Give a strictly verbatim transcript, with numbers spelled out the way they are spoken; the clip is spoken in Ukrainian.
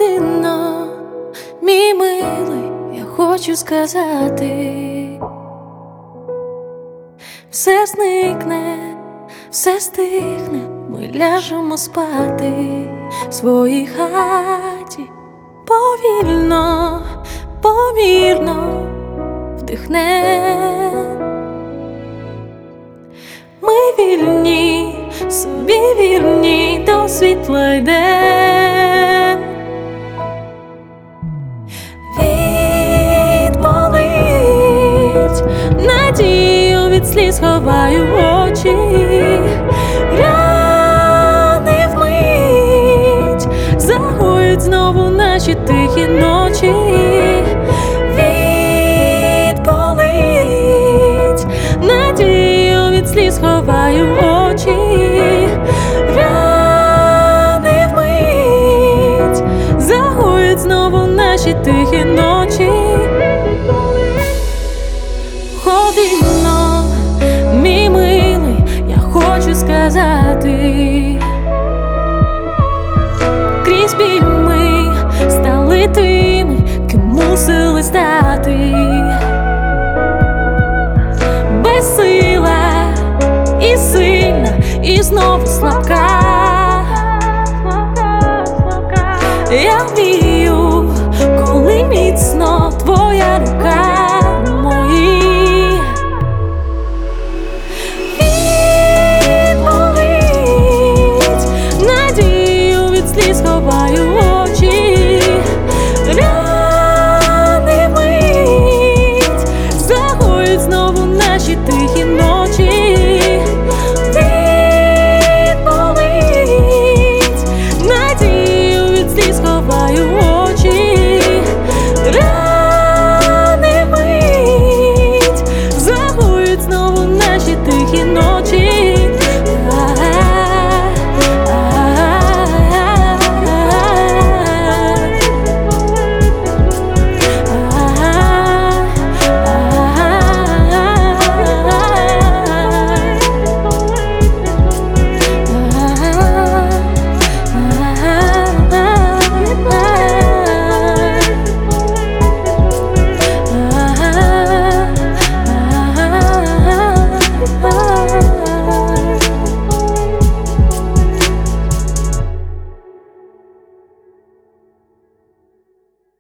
Годинно, мій милий, я хочу сказати, все зникне, все стихне, ми ляжемо спати в своїй хаті. Повільно, повільно вдихне. Ми вільні, собі вірні, до світла йдем. Відболить, надію від сліз ховаю очі, рани вмить, загоють знову наші тихі ночі. Відболить, надію від сліз ховаю очі, рани вмить, загоють знову наші тихі ночі. Годинно, мій милий, я хочу сказати, крізь біль ми стали тими, ким мусили стати. Безсила і сильна, і знову слабка. Я